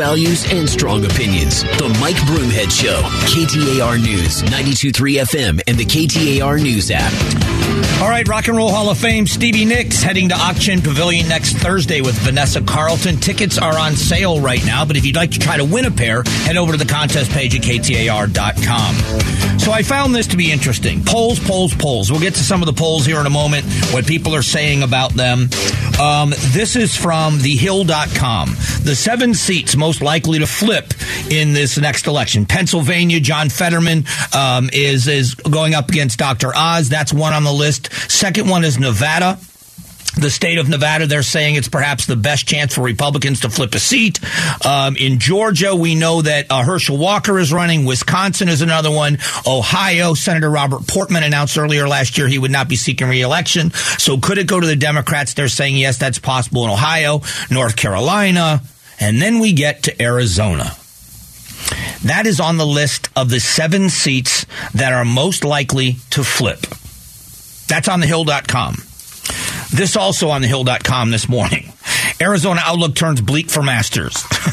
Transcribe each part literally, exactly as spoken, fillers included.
values and strong opinions. The Mike Broomhead Show. K T A R News, ninety-two point three F M, and the K T A R News app. All right, Rock and Roll Hall of Fame Stevie Nicks heading to Auction Pavilion next Thursday with Vanessa Carlton. Tickets are on sale right now, but if you'd like to try to win a pair, head over to the contest page at K T A R dot com. So I found this to be interesting. Polls, polls, polls. We'll get to some of the polls here in a moment, what people are saying about them. Um, this is from the hill dot com. The seven seats most likely to flip in this next election. Pennsylvania, John Fetterman um, is, is going up against Doctor Oz. That's one on the list. Second one is Nevada. The state of Nevada, they're saying it's perhaps the best chance for Republicans to flip a seat. Um, in Georgia, we know that uh, Herschel Walker is running. Wisconsin is another one. Ohio, Senator Robert Portman announced earlier last year he would not be seeking re-election. So could it go to the Democrats? They're saying, yes, that's possible in Ohio, North Carolina. And then we get to Arizona. That is on the list of the seven seats that are most likely to flip. That's on the hill dot com. This also on the hill dot com this morning. Arizona outlook turns bleak for Masters.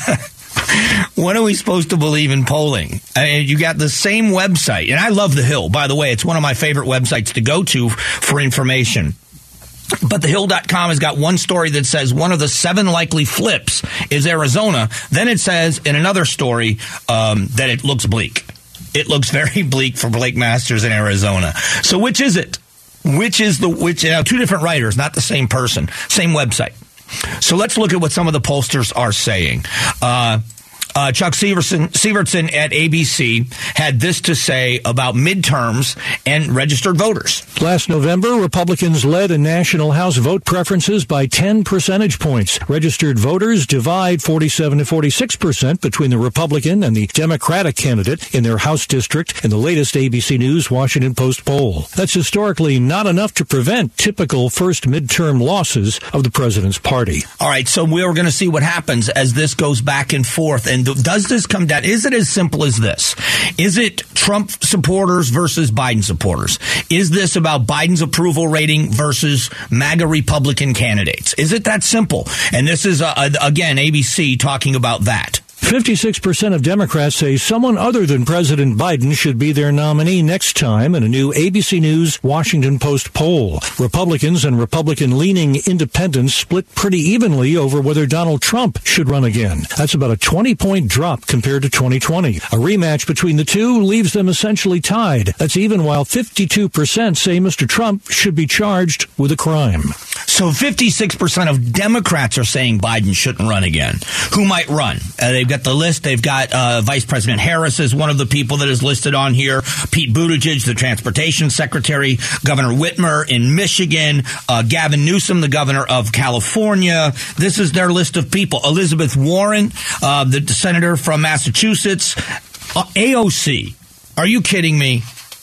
When are we supposed to believe in polling? I mean, you got the same website. And I love The Hill, by the way. It's one of my favorite websites to go to for information. But the hill dot com has got one story that says one of the seven likely flips is Arizona. Then it says in another story um, that it looks bleak. It looks very bleak for Blake Masters in Arizona. So which is it? Which is the, which, you know, two different writers, not the same person, same website. So let's look at what some of the pollsters are saying. Uh, Uh, Chuck Severson, Severson at A B C had this to say about midterms and registered voters. Last November, Republicans led in national House vote preferences by ten percentage points. Registered voters divide forty-seven to forty-six percent between the Republican and the Democratic candidate in their House district in the latest A B C News Washington Post poll. That's historically not enough to prevent typical first midterm losses of the president's party. All right, so we're going to see what happens as this goes back and forth. And does this come down? Is it as simple as this? Is it Trump supporters versus Biden supporters? Is this about Biden's approval rating versus MAGA Republican candidates? Is it that simple? And this is, uh, again, A B C talking about that. fifty-six percent of Democrats say someone other than President Biden should be their nominee next time in a new A B C News Washington Post poll. Republicans and Republican-leaning independents split pretty evenly over whether Donald Trump should run again. That's about a twenty-point drop compared to twenty twenty. A rematch between the two leaves them essentially tied. That's even while fifty-two percent say Mister Trump should be charged with a crime. So fifty-six percent of Democrats are saying Biden shouldn't run again. Who might run? Uh, they've got the list. They've got uh, Vice President Harris is one of the people that is listed on here. Pete Buttigieg, the Transportation Secretary. Governor Whitmer in Michigan. Uh, Gavin Newsom, the governor of California. This is their list of people. Elizabeth Warren, uh, the senator from Massachusetts. Uh, A O C. Are you kidding me?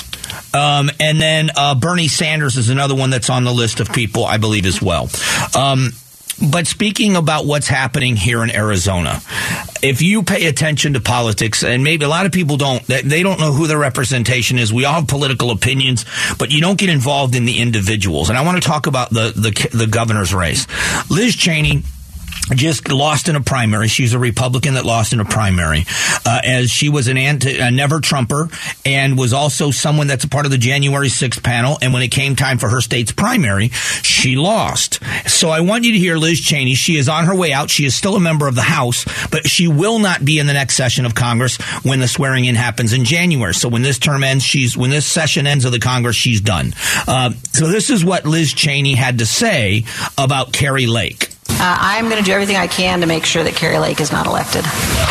Um, and then uh, Bernie Sanders is another one that's on the list of people, I believe, as well. Um, but speaking about what's happening here in Arizona, if you pay attention to politics, and maybe a lot of people don't, they don't know who their representation is. We all have political opinions, but you don't get involved in the individuals. And I want to talk about the, the, the governor's race. Liz Cheney just lost in a primary. She's a Republican that lost in a primary, uh, as she was an anti, a never-Trumper and was also someone that's a part of the January sixth panel. And when it came time for her state's primary, she lost. So I want you to hear Liz Cheney. She is on her way out. She is still a member of the House, but she will not be in the next session of Congress when the swearing-in happens in January. So when this term ends, she's when this session ends of the Congress, she's done. Uh, so this is what Liz Cheney had to say about Kari Lake. Uh, I'm going to do everything I can to make sure that Kari Lake is not elected.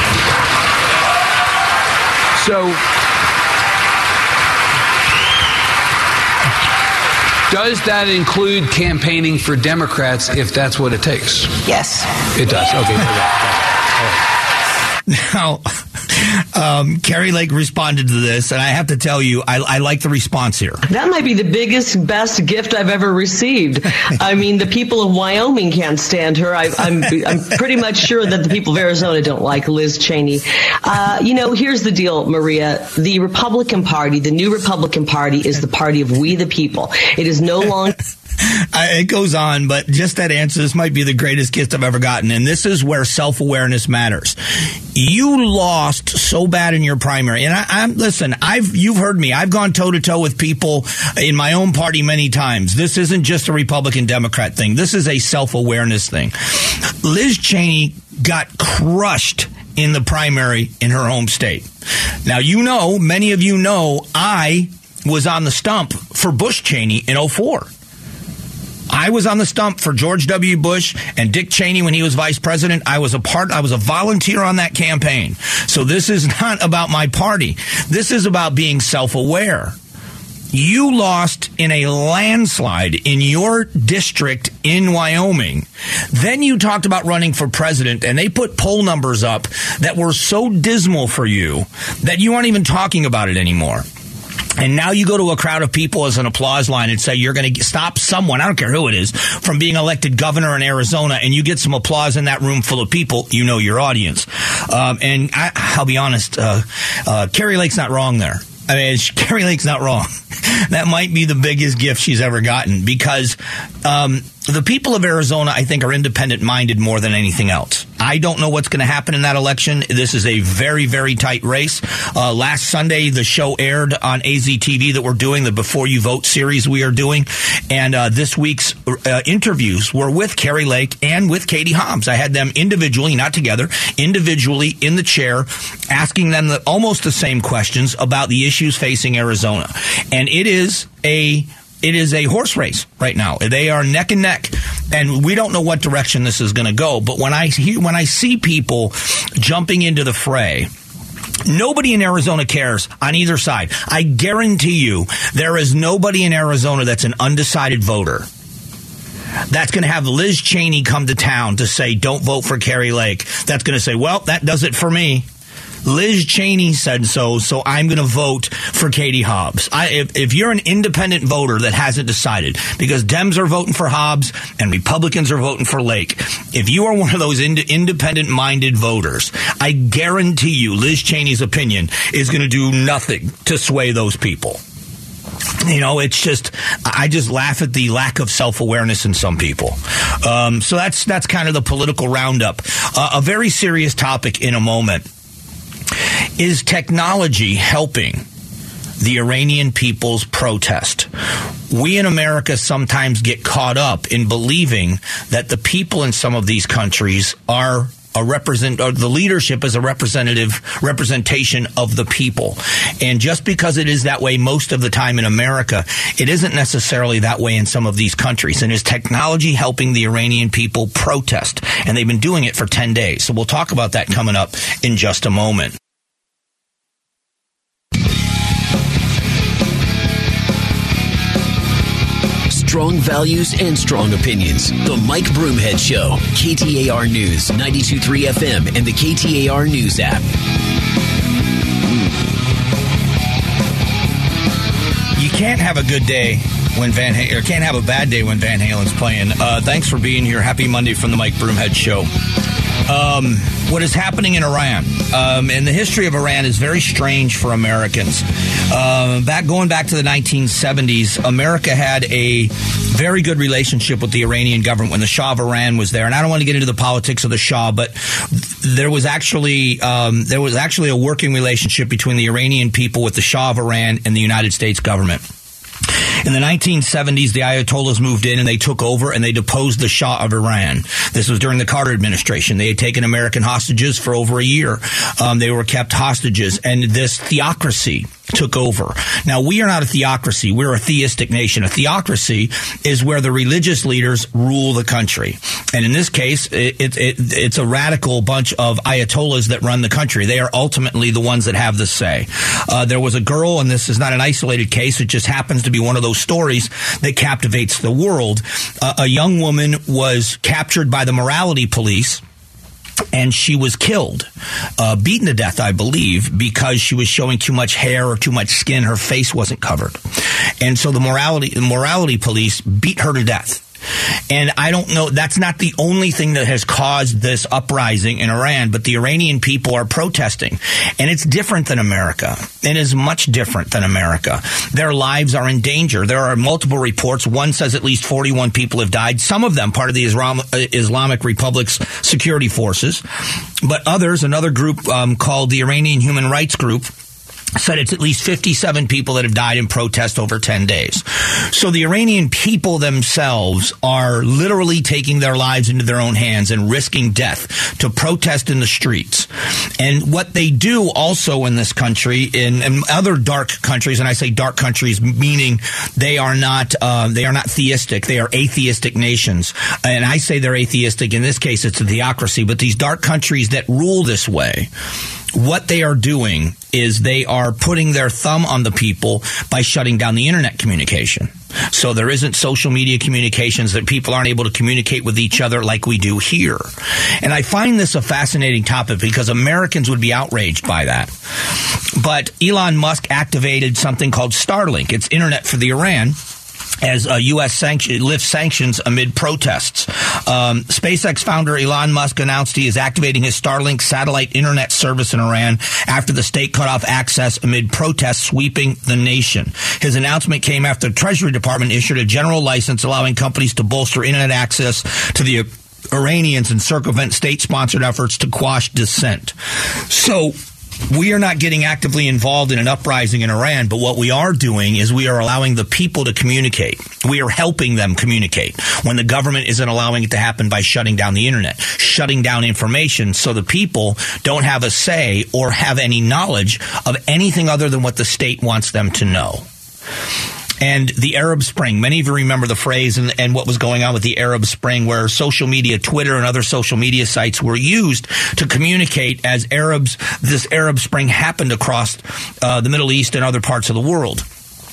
So, does that include campaigning for Democrats if that's what it takes? Yes. It does. Okay. Now, um, Kari Lake responded to this, and I have to tell you, I, I like the response here. That might be the biggest, best gift I've ever received. I mean, the people of Wyoming can't stand her. I, I'm, I'm pretty much sure that the people of Arizona don't like Liz Cheney. Uh, you know, here's the deal, Maria. The Republican Party, the new Republican Party, is the party of we the people. It is no longer... I, it goes on, but just that answer, this might be the greatest gift I've ever gotten. And this is where self-awareness matters. You lost so bad in your primary, and I, I'm listen. I've you've heard me. I've gone toe to toe with people in my own party many times. This isn't just a Republican Democrat thing. This is a self awareness thing. Liz Cheney got crushed in the primary in her home state. Now you know, many of you know, I was on the stump for Bush Cheney in oh four. I was on the stump for George W. Bush and Dick Cheney when he was vice president. I was a part, I was a volunteer on that campaign. So this is not about my party. This is about being self-aware. You lost in a landslide in your district in Wyoming. Then you talked about running for president, and they put poll numbers up that were so dismal for you that you aren't even talking about it anymore. And now you go to a crowd of people as an applause line and say you're going to stop someone, I don't care who it is, from being elected governor in Arizona, and you get some applause in that room full of people, you know your audience. Um, and I, I'll be honest, uh, uh, Kari Lake's not wrong there. I mean, Kari Lake's not wrong. That might be the biggest gift she's ever gotten, because um, the people of Arizona, I think, are independent-minded more than anything else. I don't know what's going to happen in that election. This is a very, very tight race. Uh, last Sunday, the show aired on A Z T V that we're doing, the Before You Vote series we are doing. And uh, this week's uh, interviews were with Kari Lake and with Katie Hobbs. I had them individually, not together, individually in the chair, asking them the, almost the same questions about the issues facing Arizona. And it is a... It is a horse race right now. They are neck and neck, and we don't know what direction this is going to go. But when I hear, when I see people jumping into the fray, nobody in Arizona cares on either side. I guarantee you there is nobody in Arizona that's an undecided voter that's going to have Liz Cheney come to town to say, don't vote for Kari Lake. That's going to say, well, that does it for me. Liz Cheney said so, so I'm going to vote for Katie Hobbs. I, if, if you're an independent voter that hasn't decided, because Dems are voting for Hobbs and Republicans are voting for Lake, if you are one of those ind- independent-minded voters, I guarantee you Liz Cheney's opinion is going to do nothing to sway those people. You know, it's just, I just laugh at the lack of self-awareness in some people. Um, so that's that's kind of the political roundup. Uh, a very serious topic in a moment. Is technology helping the Iranian people's protest? We in America sometimes get caught up in believing that the people in some of these countries are a represent, or the leadership is a representative representation of the people. And just because it is that way most of the time in America, it isn't necessarily that way in some of these countries. And is technology helping the Iranian people protest? And they've been doing it for ten days. So we'll talk about that coming up in just a moment. Strong values and strong opinions. The Mike Broomhead Show. K T A R News, ninety-two point three F M, and the K T A R News app. You can't have a good day when Van Halen, or can't have a bad day when Van Halen's playing. Uh, thanks for being here. Happy Monday from the Mike Broomhead Show. Um, what is happening in Iran? Um, and the history of Iran is very strange for Americans. Uh, back going back to the nineteen seventies, America had a very good relationship with the Iranian government when the Shah of Iran was there. And I don't want to get into the politics of the Shah, but there was actually um, there was actually a working relationship between the Iranian people with the Shah of Iran and the United States government. In the nineteen seventies, the Ayatollahs moved in and they took over and they deposed the Shah of Iran. This was during the Carter administration. They had taken American hostages for over a year. Um, they were kept hostages, and this theocracy took over. Now, we are not a theocracy. We're a theistic nation. A theocracy is where the religious leaders rule the country. And in this case, it, it, it, it's a radical bunch of Ayatollahs that run the country. They are ultimately the ones that have the say. Uh, there was a girl, and this is not an isolated case. It just happens to be one of those stories that captivates the world. Uh, a young woman was captured by the morality police, and she was killed, uh, beaten to death, I believe, because she was showing too much hair or too much skin. Her face wasn't covered. And so the morality, the morality police beat her to death. And I don't know, that's not the only thing that has caused this uprising in Iran, but the Iranian people are protesting. And it's different than America. It is much different than America. Their lives are in danger. There are multiple reports. One says at least forty-one people have died, some of them part of the Islam, Islamic Republic's security forces. But others, another group um, called the Iranian Human Rights Group, said it's at least fifty-seven people that have died in protest over ten days. So the Iranian people themselves are literally taking their lives into their own hands and risking death to protest in the streets. And what they do also in this country, in, in other dark countries, and I say dark countries meaning they are not uh, they are not theistic, they are atheistic nations. And I say they're atheistic. In this case, it's a theocracy. But these dark countries that rule this way, what they are doing is they are putting their thumb on the people by shutting down the internet communication. So there isn't social media communications, that people aren't able to communicate with each other like we do here. And I find this a fascinating topic because Americans would be outraged by that. But Elon Musk activated something called Starlink. It's internet for the Iran, as uh, U S sanction, lifts sanctions amid protests. Um, SpaceX founder Elon Musk announced he is activating his Starlink satellite internet service in Iran after the state cut off access amid protests sweeping the nation. His announcement came after the Treasury Department issued a general license allowing companies to bolster internet access to the Iranians and circumvent state-sponsored efforts to quash dissent. So we are not getting actively involved in an uprising in Iran, but what we are doing is we are allowing the people to communicate. We are helping them communicate when the government isn't allowing it to happen by shutting down the internet, shutting down information so the people don't have a say or have any knowledge of anything other than what the state wants them to know. And the Arab Spring, many of you remember the phrase and, and what was going on with the Arab Spring, where social media, Twitter and other social media sites were used to communicate as Arabs, this Arab Spring happened across uh, the Middle East and other parts of the world.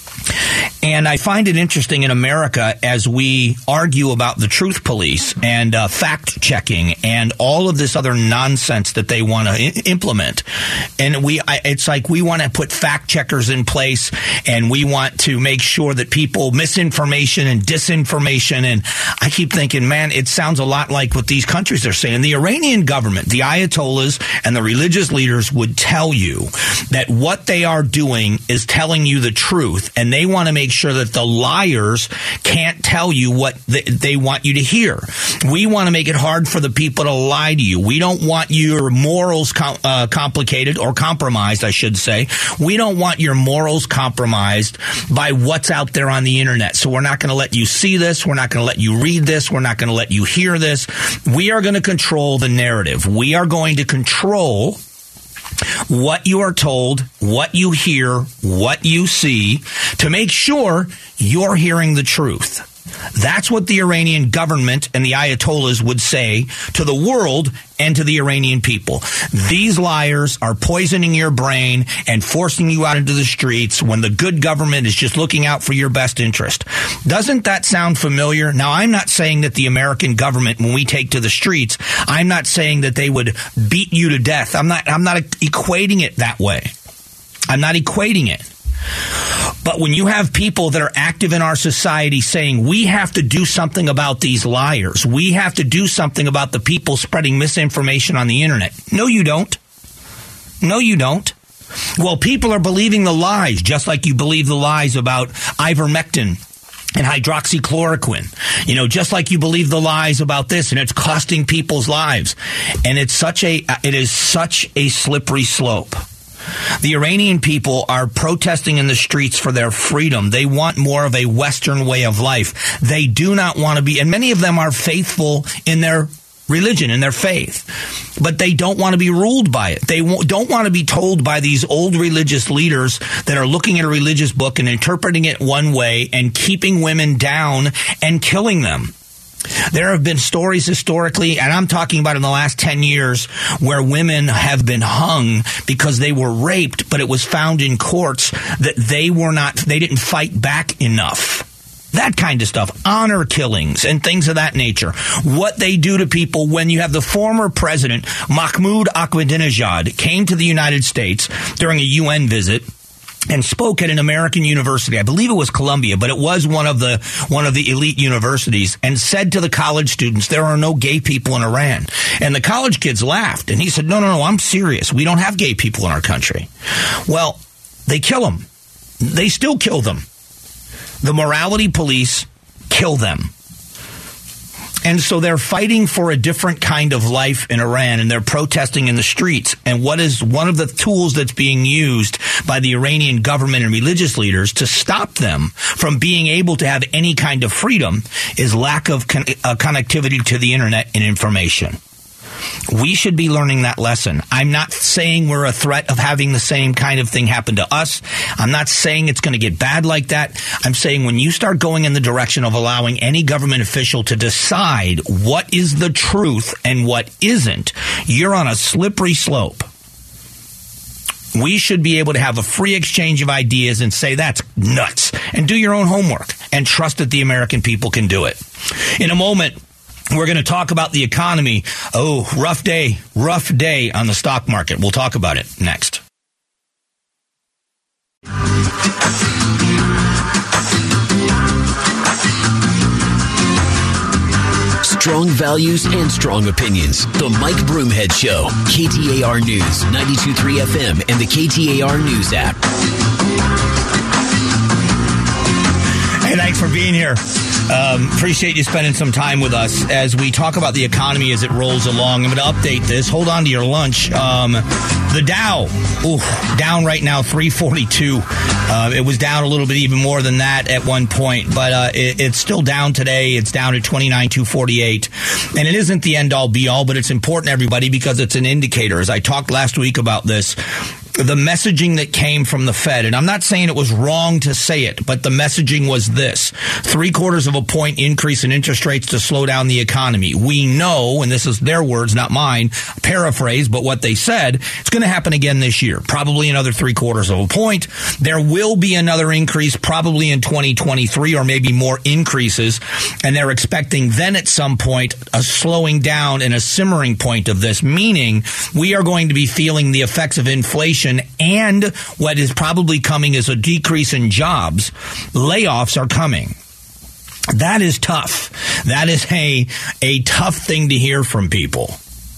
And I find it interesting in America as we argue about the truth police and uh, fact checking and all of this other nonsense that they want to I- implement. And we, I, it's like we want to put fact checkers in place, and we want to make sure that people misinformation and disinformation. And I keep thinking, man, it sounds a lot like what these countries are saying. The Iranian government, the Ayatollahs and the religious leaders would tell you that what they are doing is telling you the truth, and they want to make sure that the liars can't tell you what they, they want you to hear. We want to make it hard for the people to lie to you. We don't want your morals com- uh, complicated or compromised, I should say. We don't want your morals compromised by what's out there on the internet. So we're not going to let you see this. We're not going to let you read this. We're not going to let you hear this. We are going to control the narrative. We are going to control what you are told, what you hear, what you see, to make sure you're hearing the truth. That's what the Iranian government and the Ayatollahs would say to the world and to the Iranian people. These liars are poisoning your brain and forcing you out into the streets when the good government is just looking out for your best interest. Doesn't that sound familiar? Now, I'm not saying that the American government, when we take to the streets, I'm not saying that they would beat you to death. I'm not, I'm not equating it that way. I'm not equating it. But when you have people that are active in our society saying we have to do something about these liars, we have to do something about the people spreading misinformation on the internet. No, you don't. No, you don't. Well, people are believing the lies, just like you believe the lies about ivermectin and hydroxychloroquine. You know, just like you believe the lies about this, and it's costing people's lives. And it's such a, it is such a slippery slope. The Iranian people are protesting in the streets for their freedom. They want more of a Western way of life. They do not want to be, and many of them are faithful in their religion, in their faith, but they don't want to be ruled by it. They don't want to be told by these old religious leaders that are looking at a religious book and interpreting it one way and keeping women down and killing them. There have been stories historically, and I'm talking about in the last ten years, where women have been hung because they were raped, but it was found in courts that they were not, they didn't fight back enough. That kind of stuff. Honor killings and things of that nature. What they do to people when you have the former president, Mahmoud Ahmadinejad, came to the United States during a U N visit. and spoke at an American university. I believe it was Columbia, but it was one of the one of the elite universities, and said to the college students, there are no gay people in Iran. And the college kids laughed, and he said, no, no, no, I'm serious. We don't have gay people in our country. Well, they kill them. They still kill them. The morality police kill them. And so they're fighting for a different kind of life in Iran, and they're protesting in the streets. And what is one of the tools that's being used by the Iranian government and religious leaders to stop them from being able to have any kind of freedom is lack of con- uh, connectivity to the internet and information. We should be learning that lesson. I'm not saying we're a threat of having the same kind of thing happen to us. I'm not saying it's going to get bad like that. I'm saying when you start going in the direction of allowing any government official to decide what is the truth and what isn't, you're on a slippery slope. We should be able to have a free exchange of ideas and say that's nuts, and do your own homework and trust that the American people can do it. In a moment, we're going to talk about the economy. Oh, rough day, rough day on the stock market. We'll talk about it next. Strong values and strong opinions. The Mike Broomhead Show. K T A R News, ninety-two point three F M, and the K T A R News app. Hey, thanks for being here. Um, appreciate you spending some time with us as we talk about the economy as it rolls along. I'm going to update this. Hold on to your lunch. Um, the Dow, ooh, down right now, three forty-two. Uh, it was down a little bit even more than that at one point, but uh, it, it's still down today. It's down at twenty-nine thousand two hundred forty-eight. And it isn't the end-all, be-all, but it's important, everybody, because it's an indicator. As I talked last week about this, the messaging that came from the Fed, and I'm not saying it was wrong to say it, but the messaging was this: three quarters of a point increase in interest rates to slow down the economy. We know, and this is their words, not mine, paraphrase, but what they said, it's going to happen again this year. Probably another three quarters of a point. There will be another increase probably in twenty twenty-three, or maybe more increases. And they're expecting then at some point a slowing down and a simmering point of this, meaning we are going to be feeling the effects of inflation. And what is probably coming is a decrease in jobs. Layoffs are coming. That is tough. That is a, a tough thing to hear from people.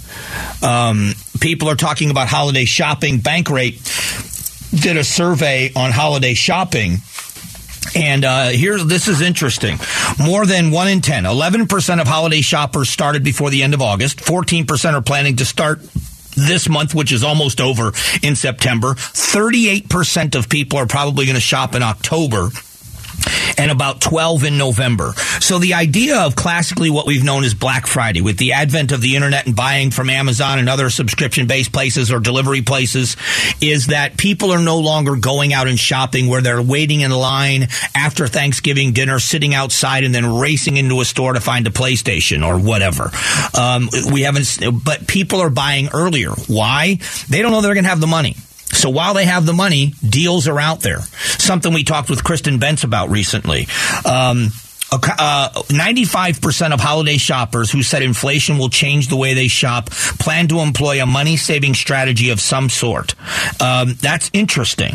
Um, people are talking about holiday shopping. Bankrate did a survey on holiday shopping. And uh, here, this is interesting. More than one in ten, eleven percent of holiday shoppers started before the end of August. fourteen percent are planning to start this month, which is almost over, in September. thirty-eight percent of people are probably going to shop in October, and about twelve in November. So the idea of classically what we've known as Black Friday, with the advent of the internet and buying from Amazon and other subscription-based places or delivery places, is that people are no longer going out and shopping where they're waiting in line after Thanksgiving dinner, sitting outside, and then racing into a store to find a PlayStation or whatever. Um, we haven't, but people are buying earlier. Why? They don't know they're going to have the money. So while they have the money, deals are out there. Something we talked with Kristen Bentz about recently. Um, uh, ninety-five percent of holiday shoppers who said inflation will change the way they shop plan to employ a money-saving strategy of some sort. Um, that's interesting.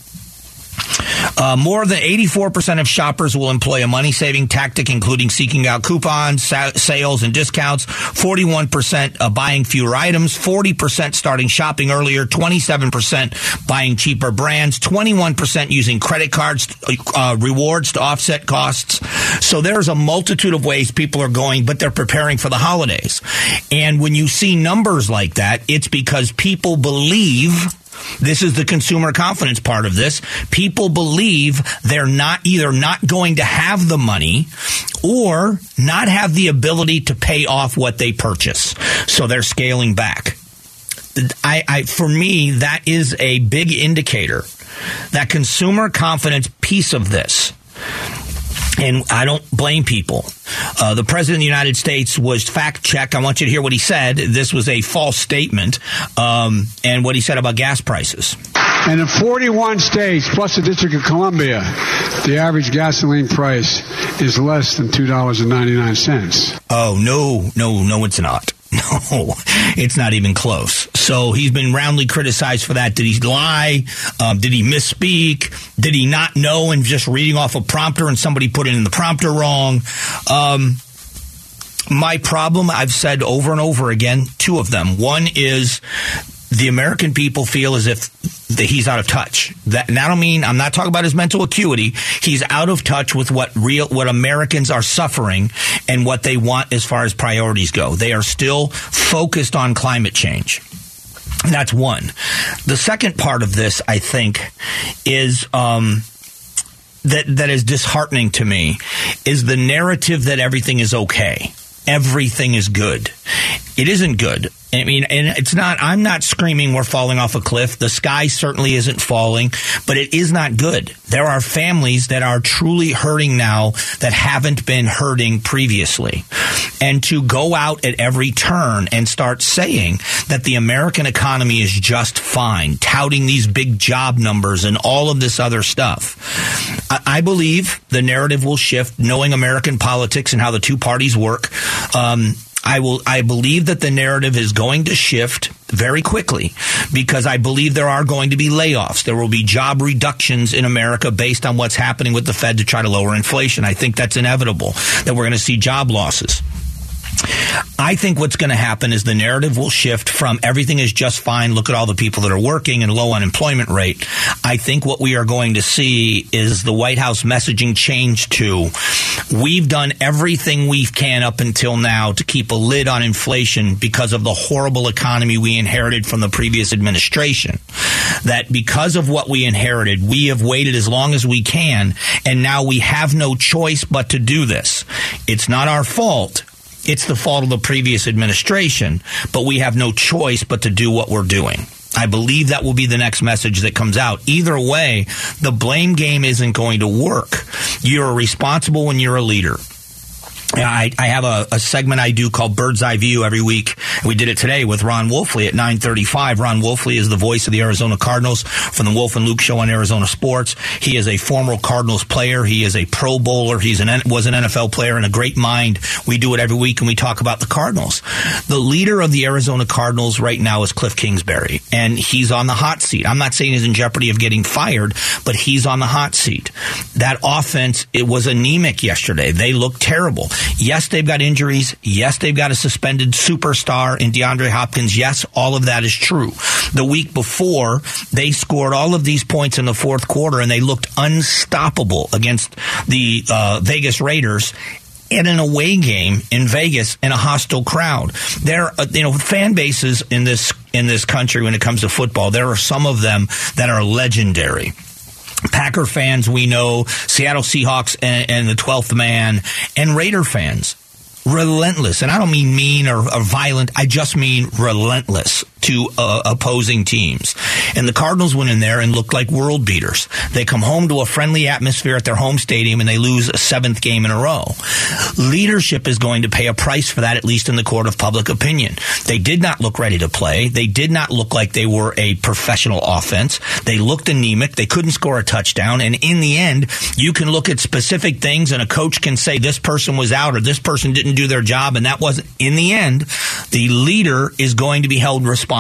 Uh, more than eighty-four percent of shoppers will employ a money-saving tactic, including seeking out coupons, sa- sales, and discounts. forty-one percent uh, buying fewer items. forty percent starting shopping earlier. twenty-seven percent buying cheaper brands. twenty-one percent using credit cards, uh, rewards to offset costs. So there's a multitude of ways people are going, but they're preparing for the holidays. And when you see numbers like that, it's because people believe... This is the consumer confidence part of this. People believe they're not either not going to have the money or not have the ability to pay off what they purchase. So they're scaling back. I, I, for me, that is a big indicator. That consumer confidence piece of this. And I don't blame people. Uh, the President of the United States was fact-checked. I want you to hear what he said. This was a false statement, um, and what he said about gas prices. And in forty-one states, plus the District of Columbia, the average gasoline price is less than two dollars and ninety-nine cents. Oh, no, no, no, it's not. No, it's not even close. So he's been roundly criticized for that. Did he lie? Um, did he misspeak? Did he not know and just reading off a prompter and somebody put it in the prompter wrong? Um, my problem, I've said over and over again, two of them. One is the American people feel as if that he's out of touch. That, and I don't mean, I'm not talking about his mental acuity. He's out of touch with what real, what Americans are suffering and what they want as far as priorities go. They are still focused on climate change. That's one. The second part of this, I think, is um, that that is disheartening to me, is the narrative that everything is okay. Everything is good. It isn't good. I mean, and it's not, I'm not screaming we're falling off a cliff. The sky certainly isn't falling, but it is not good. There are families that are truly hurting now that haven't been hurting previously. And to go out at every turn and start saying that the American economy is just fine, touting these big job numbers and all of this other stuff. I, I believe the narrative will shift, knowing American politics and how the two parties work. Um, I will. I believe that the narrative is going to shift very quickly because I believe there are going to be layoffs. There will be job reductions in America based on what's happening with the Fed to try to lower inflation. I think that's inevitable, that we're going to see job losses. I think what's going to happen is the narrative will shift from everything is just fine, look at all the people that are working and low unemployment rate. I think what we are going to see is the White House messaging change to we've done everything we can up until now to keep a lid on inflation because of the horrible economy we inherited from the previous administration. That because of what we inherited, we have waited as long as we can, and now we have no choice but to do this. It's not our fault. It's the fault of the previous administration, but we have no choice but to do what we're doing. I believe that will be the next message that comes out. Either way, the blame game isn't going to work. You're responsible when you're a leader. I, I have a, a segment I do called Bird's Eye View every week. We did it today with Ron Wolfley at nine thirty-five. Ron Wolfley is the voice of the Arizona Cardinals from the Wolf and Luke Show on Arizona Sports. He is a former Cardinals player. He is a Pro Bowler. He's an was an N F L player and a great mind. We do it every week, and we talk about the Cardinals. The leader of the Arizona Cardinals right now is Cliff Kingsbury, and he's on the hot seat. I'm not saying he's in jeopardy of getting fired, but he's on the hot seat. That offense, it was anemic yesterday. They looked terrible. Yes, they've got injuries. Yes, they've got a suspended superstar in DeAndre Hopkins. Yes, all of that is true. The week before, they scored all of these points in the fourth quarter, and they looked unstoppable against the uh, Vegas Raiders in an away game in Vegas in a hostile crowd. There, uh, you know, fan bases in this in this country when it comes to football, there are some of them that are legendary. Packer fans, we know, Seattle Seahawks and, and the twelfth man, and Raider fans. Relentless. And I don't mean mean or, or violent. I just mean relentless to uh, opposing teams. And the Cardinals went in there and looked like world beaters. They come home to a friendly atmosphere at their home stadium, and they lose a seventh game in a row. Leadership is going to pay a price for that, at least in the court of public opinion. They did not look ready to play. They did not look like they were a professional offense. They looked anemic. They couldn't score a touchdown. And in the end, you can look at specific things, and a coach can say this person was out or this person didn't do their job, and that wasn't. In the end, the leader is going to be held responsible.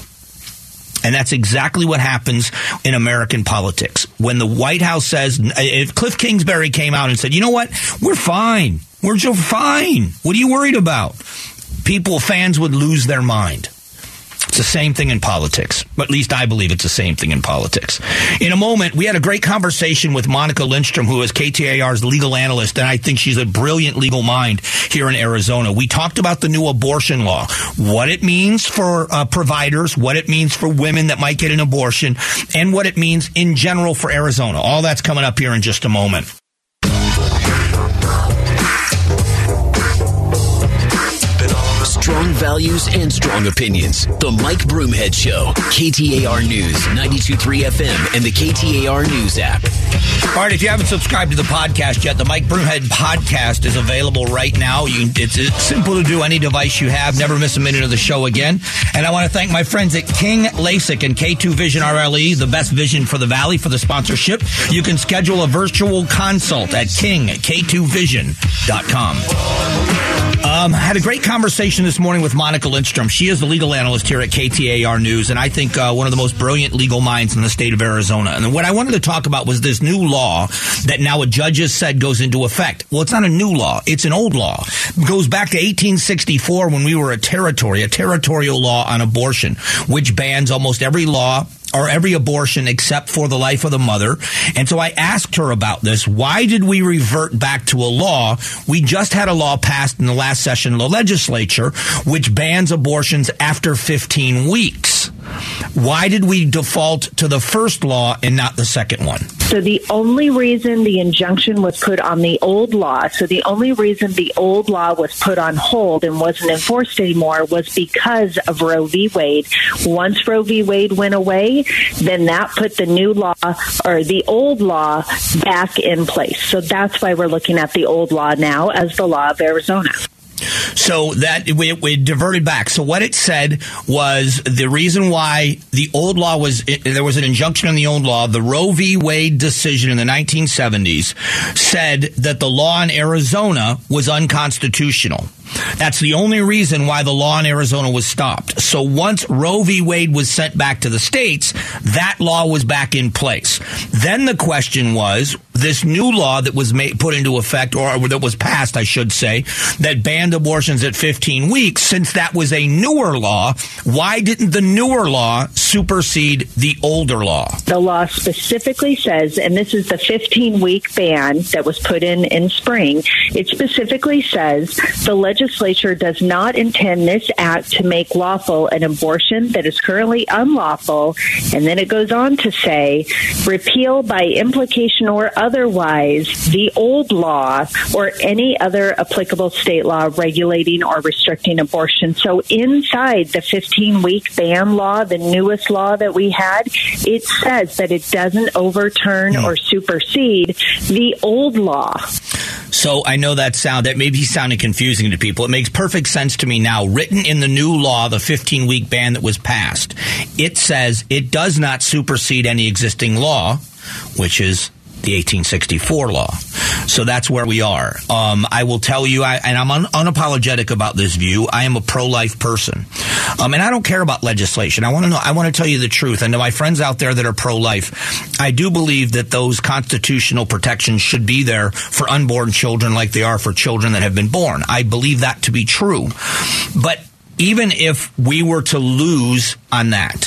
And that's exactly what happens in American politics. When the White House says, if Cliff Kingsbury came out and said, you know what, we're fine. We're just fine. What are you worried about? People, fans would lose their mind. It's the same thing in politics. At least I believe it's the same thing in politics. In a moment, we had a great conversation with Monica Lindstrom, who is K T A R's legal analyst, and I think she's a brilliant legal mind here in Arizona. We talked about the new abortion law, what it means for uh, providers, what it means for women that might get an abortion, and what it means in general for Arizona. All that's coming up here in just a moment. Strong values and strong opinions. The Mike Broomhead Show. K T A R News, ninety-two point three F M, and the K T A R News app. All right, if you haven't subscribed to the podcast yet, the Mike Broomhead podcast is available right now. You, it's, it's simple to do, any device you have. Never miss a minute of the show again. And I want to thank my friends at King LASIK and K two Vision R L E, the best vision for the Valley, for the sponsorship. You can schedule a virtual consult at king k two vision dot com. Um, I had a great conversation this morning with Monica Lindstrom. She is the legal analyst here at K T A R News, and I think uh, one of the most brilliant legal minds in the state of Arizona. And what I wanted to talk about was this new law that now a judge has said goes into effect. Well, it's not a new law. It's an old law. It goes back to eighteen sixty-four when we were a territory, a territorial law on abortion, which bans almost every law or every abortion except for the life of the mother. And so I asked her about this. Why did we revert back to a law? We just had a law passed in the last session of the legislature which bans abortions after fifteen weeks. Why did we default to the first law and not the second one? So the only reason the injunction was put on the old law, so the only reason the old law was put on hold and wasn't enforced anymore was because of Roe v. Wade. Once Roe v. Wade went away, then that put the new law or the old law back in place. So that's why we're looking at the old law now as the law of Arizona. So that we, we diverted back. So what it said was the reason why the old law was, it, there was an injunction in the old law. The Roe v. Wade decision in the nineteen seventies said that the law in Arizona was unconstitutional. That's the only reason why the law in Arizona was stopped. So once Roe v. Wade was sent back to the states, that law was back in place. Then the question was, this new law that was made, put into effect, or that was passed, I should say, that banned abortions at fifteen weeks, since that was a newer law, why didn't the newer law supersede the older law? The law specifically says, and this is the fifteen-week ban that was put in in spring, it specifically says the legislature does not intend this act to make lawful an abortion that is currently unlawful, and then it goes on to say, repeal by implication or otherwise the old law or any other applicable state law regulating or restricting abortion. So inside the fifteen-week ban law, the newest law that we had, it says that it doesn't overturn or supersede the old law. So I know that sound that may be sounding confusing to people. It makes perfect sense to me now. Written in the new law, the fifteen-week ban that was passed, it says it does not supersede any existing law, which is the eighteen sixty-four law. So that's where we are. Um, I will tell you, I, and I'm un- unapologetic about this view, I am a pro-life person. Um, and I don't care about legislation. I want to know, I want to tell you the truth. And to my friends out there that are pro-life, I do believe that those constitutional protections should be there for unborn children like they are for children that have been born. I believe that to be true. But even if we were to lose on that,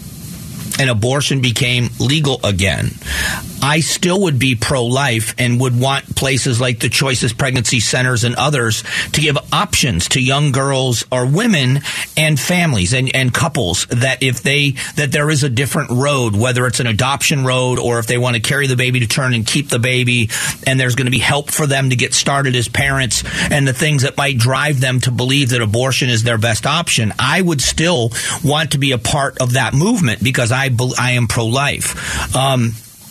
and abortion became legal again, I still would be pro-life and would want places like the Choices Pregnancy Centers and others to give options to young girls or women and families and, and couples that if they that there is a different road, whether it's an adoption road or if they want to carry the baby to term and keep the baby, and there's going to be help for them to get started as parents and the things that might drive them to believe that abortion is their best option. I would still want to be a part of that movement because I I am pro-life. Um,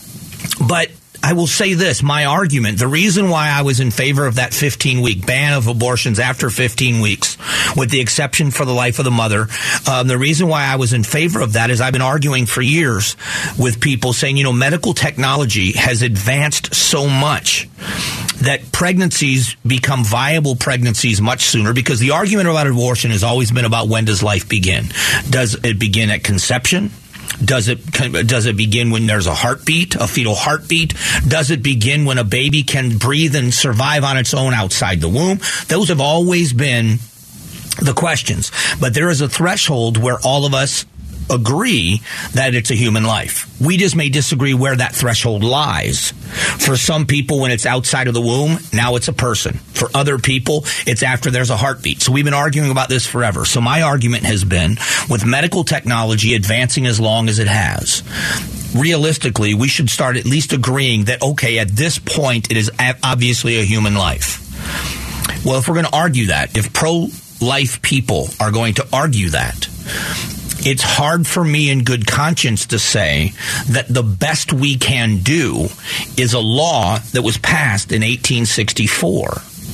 but I will say this, my argument, the reason why I was in favor of that fifteen-week ban of abortions after fifteen weeks, with the exception for the life of the mother, um, the reason why I was in favor of that is I've been arguing for years with people saying, you know, medical technology has advanced so much that pregnancies become viable pregnancies much sooner, because the argument about abortion has always been about when does life begin. Does it begin at conception? Does it does it begin when there's a heartbeat, a fetal heartbeat? Does it begin when a baby can breathe and survive on its own outside the womb? Those have always been the questions. But there is a threshold where all of us agree that it's a human life. We just may disagree where that threshold lies. For some people, when it's outside of the womb, now it's a person. For other people, it's after there's a heartbeat. So we've been arguing about this forever. So my argument has been, with medical technology advancing as long as it has, realistically, we should start at least agreeing that, okay, at this point, it is obviously a human life. Well, if we're going to argue that, if pro-life people are going to argue that, it's hard for me in good conscience to say that the best we can do is a law that was passed in eighteen sixty-four.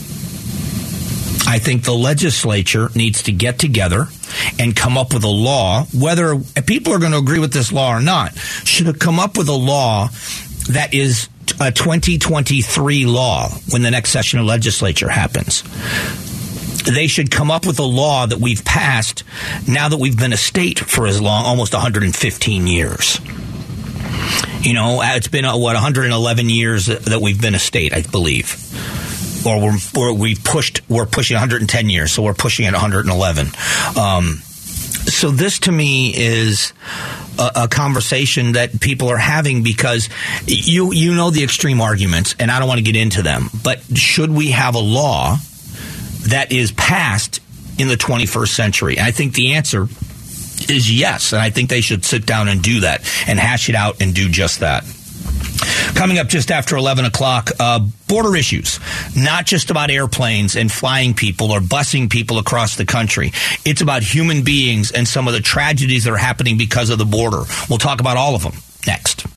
I think the legislature needs to get together and come up with a law, whether people are going to agree with this law or not, should have come up with a law that is a twenty twenty-three law when the next session of legislature happens. they should come up with a law that we've passed now that we've been a state for as long, almost one hundred fifteen years. You know, it's been, uh, what, one hundred eleven years that we've been a state, I believe. Or we're, or we've pushed, we're pushing one hundred ten years, so we're pushing at one hundred eleven. Um, so this to me is a, a conversation that people are having because you, you know the extreme arguments, and I don't want to get into them, but should we have a law that is passed in the twenty-first century? And I think the answer is yes, and I think they should sit down and do that and hash it out and do just that. Coming up just after eleven o'clock, uh, border issues, not just about airplanes and flying people or busing people across the country. It's about human beings and some of the tragedies that are happening because of the border. We'll talk about all of them next.